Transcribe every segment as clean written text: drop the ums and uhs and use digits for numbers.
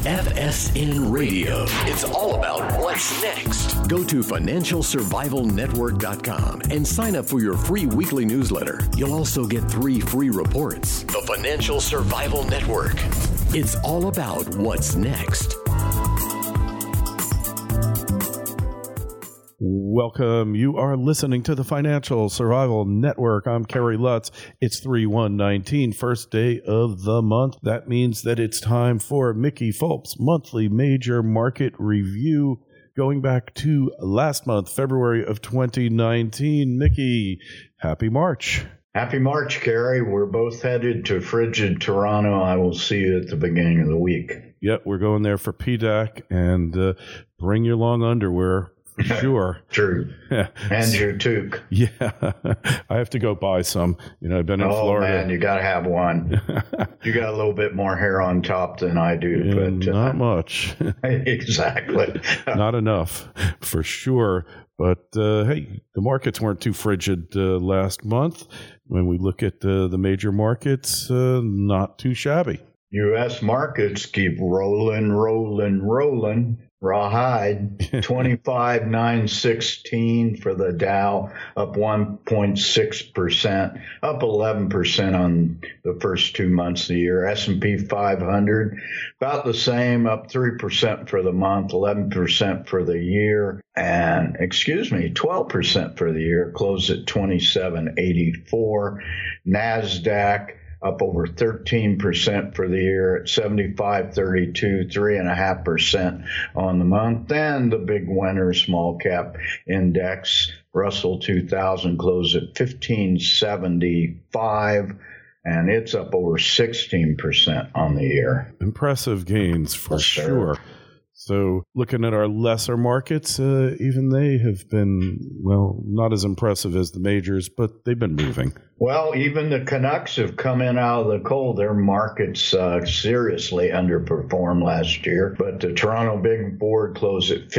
FSN Radio. It's all about what's next. Go to FinancialSurvivalNetwork.com and sign up for your free weekly newsletter. You'll also get 3 free reports. The Financial Survival Network. It's all about what's next. Welcome. You are listening to the Financial Survival Network. I'm Kerry Lutz. It's 3/1/19, first day of the month. That means that it's time for Mickey Fulp's monthly major market review going back to last month, February of 2019. Mickey, happy March. Happy March, Kerry. We're both headed to frigid Toronto. I will see you at the beginning of the week. Yep, we're going there for PDAC, and bring your long underwear. For sure. True. Yeah. And your toque. Yeah. I have to go buy some. I've been in Florida. Oh, man, you got to have one. You got a little bit more hair on top than I do. Yeah, but not much. Exactly. Not enough, for sure. But, hey, the markets weren't too frigid last month. When we look at the major markets, not too shabby. U.S. markets keep rolling. Rawhide, 25,916 for the Dow, up 1.6%, up 11% on the first 2 months of the year. S&P 500, about the same, up 3% for the month, 11% for the year, and 12% for the year, closed at 2784. NASDAQ, up over 13% for the year at 75.32, 3.5% on the month. And the big winner, small cap index, Russell 2000, closed at 1575, and it's up over 16% on the year. Impressive gains for sure. So looking at our lesser markets, even they have been, not as impressive as the majors, but they've been moving. Well, even the Canucks have come in out of the cold. Their markets seriously underperformed last year. But the Toronto Big Board closed at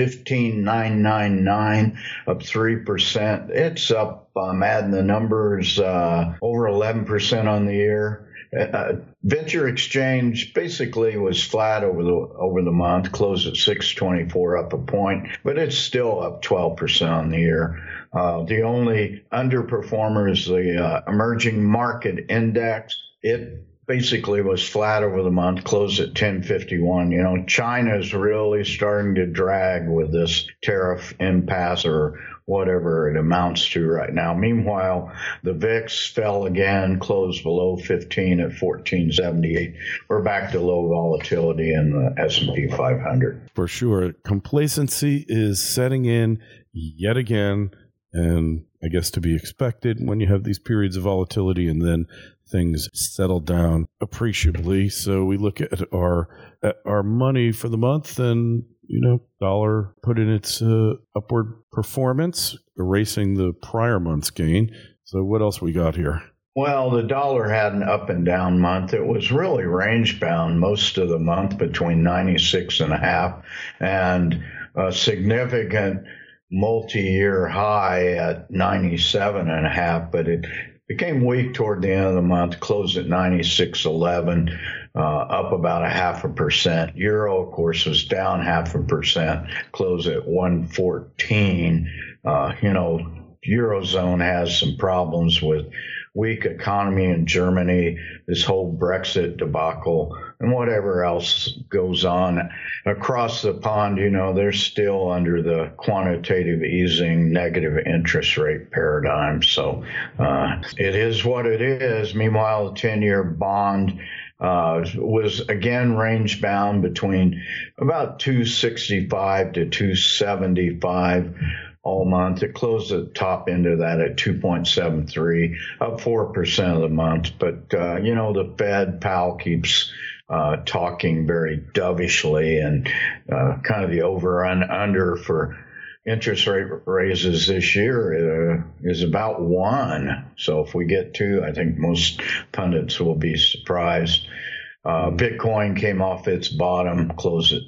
15,999, up 3%. It's up, I'm adding the numbers, over 11% on the year. Venture Exchange basically was flat over the month, closed at 624, up a point, but it's still up 12% on the year. The only underperformer is the Emerging Market Index. It basically was flat over the month, closed at 1051. China's really starting to drag with this tariff impasse or whatever it amounts to right now. Meanwhile, the VIX fell again, closed below 15 at 1478. We're back to low volatility in the S&P 500. For sure. Complacency is setting in yet again, and I guess to be expected when you have these periods of volatility and then things settle down appreciably. So we look at our money for the month, and dollar put in its upward performance, erasing the prior month's gain. So what else we got here? Well, the dollar had an up and down month. It was really range bound most of the month between 96.5 and a significant multi-year high at 97.5, but it became weak toward the end of the month, closed at 96.11, up about 0.5%. Euro, of course, was down 0.5%, closed at 114. Eurozone has some problems with weak economy in Germany, this whole Brexit debacle, and whatever else goes on across the pond. They're still under the quantitative easing negative interest rate paradigm. So it is what it is. Meanwhile, the 10-year bond was again range bound between about 265 to 275 all month. It closed at the top end of that at 2.73, up 4% of the month. But, the Fed, Powell keeps talking very dovishly, and kind of the over and under for interest rate raises this year is about 1. So if we get 2, I think most pundits will be surprised. Bitcoin came off its bottom, closed at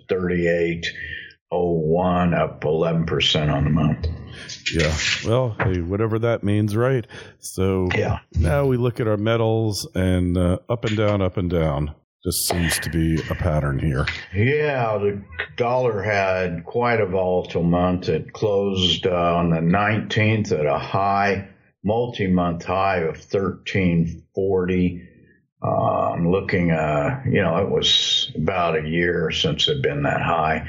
38.01, up 11% on the month. Yeah. Well, hey, whatever that means, right? So yeah. Now we look at our metals, and up and down, up and down. Just seems to be a pattern here. Yeah, the dollar had quite a volatile month. It closed on the 19th at a multi-month high of 1340. I'm looking, it was about a year since it had been that high.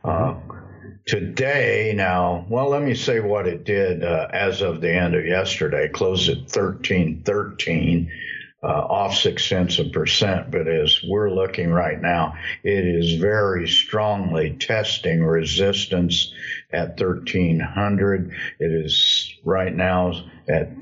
Today, now, well, let me say what it did as of the end of yesterday. Closed at 1313. Off 6 cents a percent, but as we're looking right now, it is very strongly testing resistance at 1300. It is right now at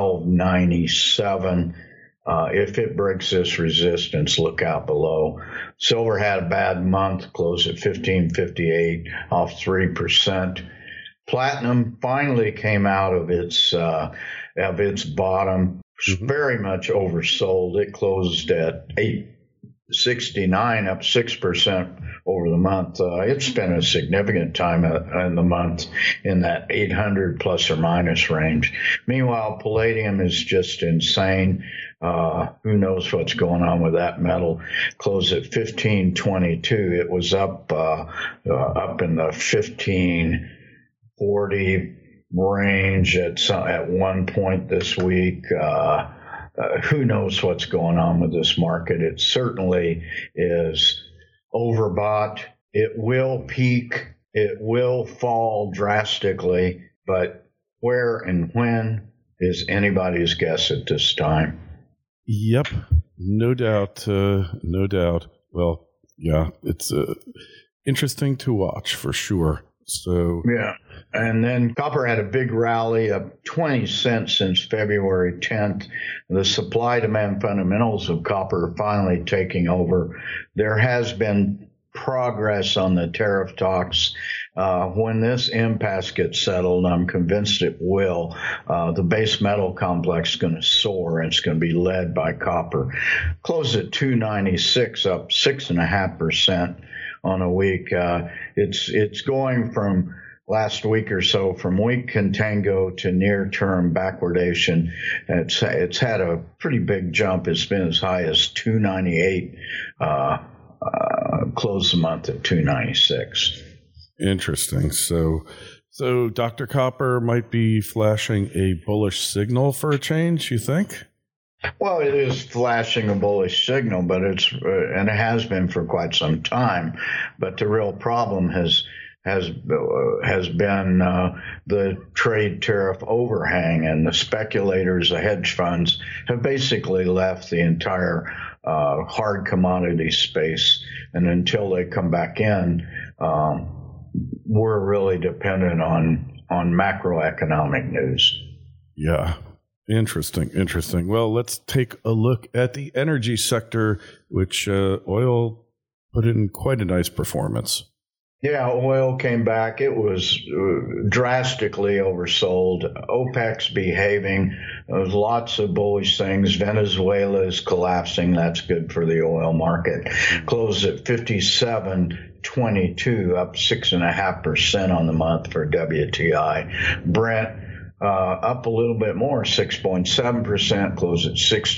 1297. If it breaks this resistance, look out below. Silver had a bad month, closed at 1558, off 3%. Platinum finally came out of its bottom. Very much oversold. It closed at 869, up 6% over the month. It's been a significant time in the month in that 800 plus or minus range. Meanwhile, palladium is just insane. Who knows what's going on with that metal? Closed at 1522. It was up in the 1540 range at one point this week. Who knows what's going on with this market? It certainly is overbought. It will peak. It will fall drastically, but where and when is anybody's guess at this time. Yep, no doubt. No doubt. Well, yeah, it's interesting to watch for sure. So yeah, and then copper had a big rally up 20 cents since February 10th. The supply-demand fundamentals of copper are finally taking over. There has been progress on the tariff talks. When this impasse gets settled, I'm convinced it will, the base metal complex is going to soar, and it's going to be led by copper. Closed at 296, up 6.5%. on a week. It's going from last week or so from weak contango to near-term backwardation. It's had a pretty big jump. It's been as high as 298, closed the month at 296. Interesting. So Dr. Copper might be flashing a bullish signal for a change, you think? Well, it is flashing a bullish signal, but and it has been for quite some time. But the real problem has been the trade tariff overhang, and the speculators, the hedge funds, have basically left the entire hard commodity space. And until they come back in, we're really dependent on macroeconomic news. Yeah. Interesting. Well, let's take a look at the energy sector, which oil put in quite a nice performance. Yeah, oil came back. It was drastically oversold. OPEC's behaving. There's lots of bullish things. Venezuela is collapsing. That's good for the oil market. Closed at 57.22, up 6.5% on the month for WTI. Brent up a little bit more, 6.7%, closed at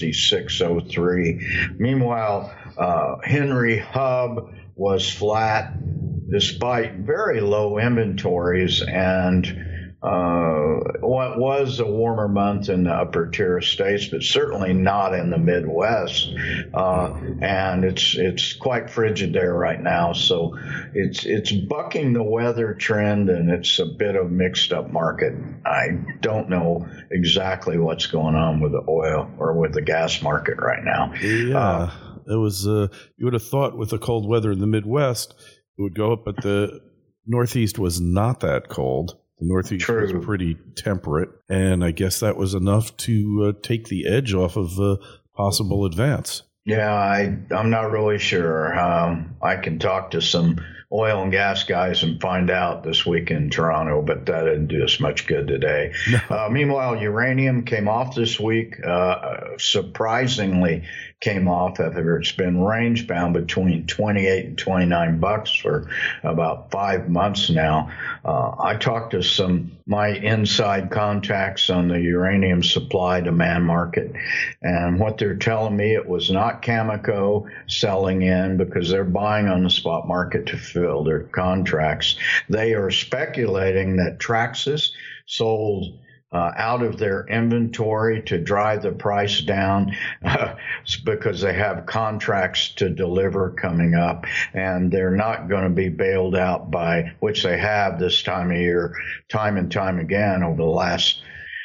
66.03. Meanwhile, Henry Hub was flat despite very low inventories and what was a warmer month in the upper tier states, but certainly not in the Midwest. And it's quite frigid there right now. So it's bucking the weather trend, and it's a bit of a mixed up market. I don't know exactly what's going on with the oil or with the gas market right now. Yeah, it was. You would have thought with the cold weather in the Midwest, it would go up, but the Northeast was not that cold. The Northeast was pretty temperate, and I guess that was enough to take the edge off of a possible advance. Yeah, I'm not really sure. I can talk to some oil and gas guys and find out this week in Toronto, but that didn't do us much good today. No. Meanwhile, uranium came off this week. Surprisingly, came off of it. It's been range bound between 28 and 29 bucks for about 5 months now. I talked to my inside contacts on the uranium supply demand market, and what they're telling me, it was not Cameco selling in because they're buying on the spot market to fill their contracts. They are speculating that Traxys sold out of their inventory to drive the price down because they have contracts to deliver coming up, and they're not going to be bailed out by, which they have this time of year, time and time again over the last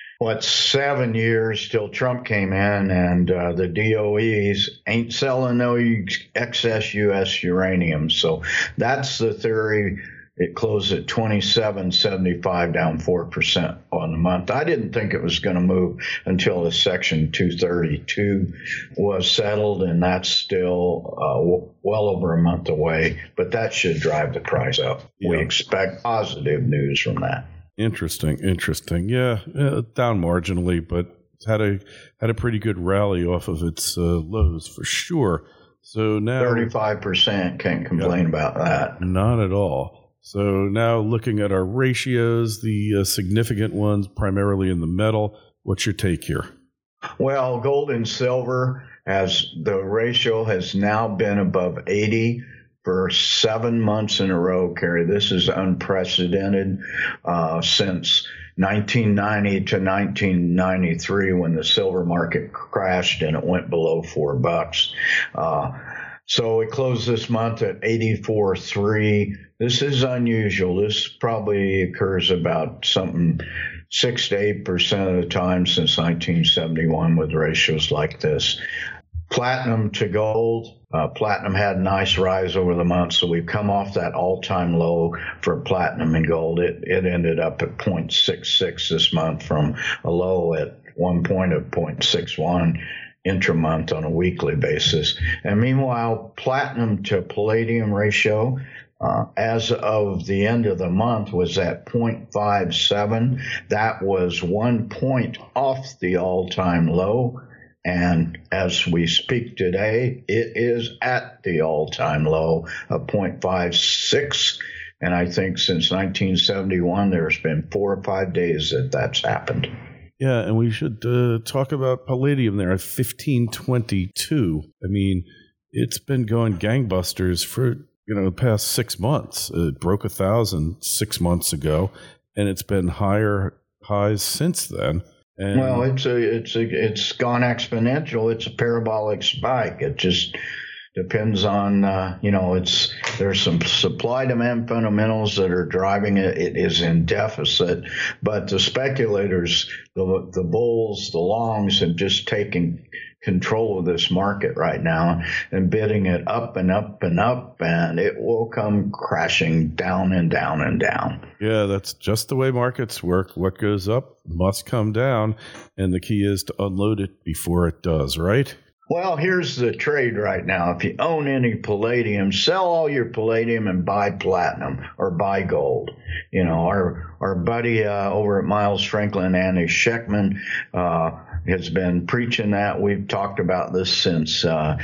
7 years till Trump came in, and the DOEs ain't selling no excess U.S. uranium. So that's the theory. It closed at 27.75, down 4% on the month. I didn't think it was going to move until the Section 232 was settled, and that's still well over a month away. But that should drive the price up. Yeah. We expect positive news from that. Interesting. Yeah, down marginally, but had a pretty good rally off of its lows for sure. So now 35%, can't complain about that. Not at all. So now looking at our ratios, the significant ones primarily in the metal. What's your take here? Well, gold and silver, as the ratio has now been above 80 for 7 months in a row, Kerry. This is unprecedented since 1990 to 1993 when the silver market crashed and it went below $4. So it closed this month at 84.3. This is unusual. This probably occurs about 6 to 8% of the time since 1971 with ratios like this. Platinum to gold. Platinum had a nice rise over the month, so we've come off that all-time low for platinum and gold. It ended up at 0.66 this month from a low at one point of 0.61. intramonth on a weekly basis. And meanwhile, platinum to palladium ratio as of the end of the month was at 0.57. That was 1 point off the all-time low. And as we speak today, it is at the all-time low of 0.56. And I think since 1971, there's been 4 or 5 days that that's happened. Yeah, and we should talk about palladium there at 1522. I mean, it's been going gangbusters for the past 6 months. It broke 1,000 6 months ago, and it's been higher highs since then. And well, it's gone exponential. It's a parabolic spike. It just depends on there's some supply demand fundamentals that are driving it. It is in deficit, but the speculators, the bulls, the longs have just taken control of this market right now and bidding it up and up and up, and it will come crashing down and down and down. Yeah, that's just the way markets work. What goes up must come down, and the key is to unload it before it does, right? Well, here's the trade right now. If you own any palladium, sell all your palladium and buy platinum or buy gold. Our buddy over at Miles Franklin, Andy Schechtman, has been preaching that. We've talked about this since the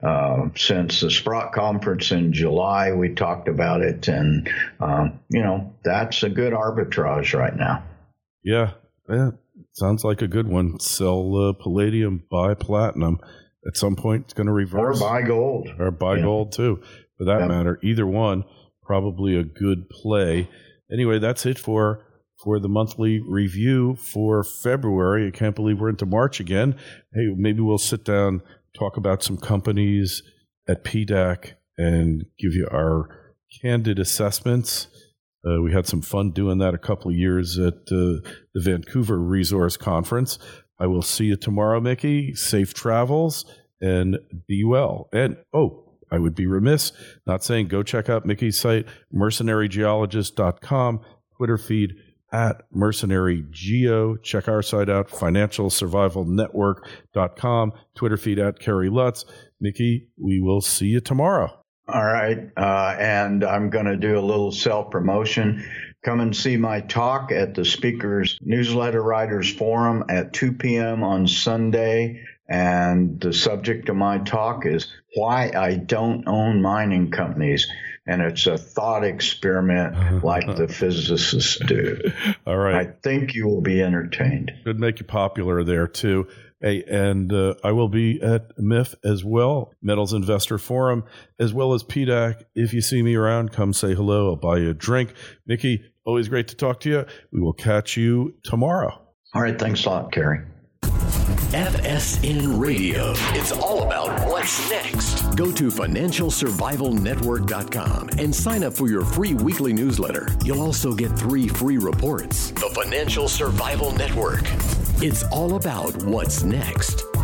Sprott conference in July. We talked about it, and that's a good arbitrage right now. Yeah, sounds like a good one. Sell palladium, buy platinum. At some point, it's going to reverse. Or buy gold. Or buy gold, too, for that matter. Either one, probably a good play. Anyway, that's it for the monthly review for February. I can't believe we're into March again. Hey, maybe we'll sit down, talk about some companies at PDAC, and give you our candid assessments. We had some fun doing that a couple of years at the Vancouver Resource Conference. I will see you tomorrow, Mickey. Safe travels and be well. And, I would be remiss not saying go check out Mickey's site, mercenarygeologist.com, Twitter feed @mercenarygeo. Check our site out, financialsurvivalnetwork.com, Twitter feed @Kerry Lutz. Mickey, we will see you tomorrow. All right. And I'm going to do a little self-promotion. Come and see my talk at the Speakers Newsletter Writers Forum at 2 p.m. on Sunday. And the subject of my talk is why I don't own mining companies. And it's a thought experiment like the physicists do. All right. I think you will be entertained. Could make you popular there, too. Hey, and I will be at MIF as well, Metals Investor Forum, as well as PDAC. If you see me around, come say hello. I'll buy you a drink. Mickey, always great to talk to you. We will catch you tomorrow. All right. Thanks a lot, Kerry. FSN Radio. It's all about what's next. Go to FinancialSurvivalNetwork.com and sign up for your free weekly newsletter. You'll also get 3 free reports. The Financial Survival Network. It's all about what's next.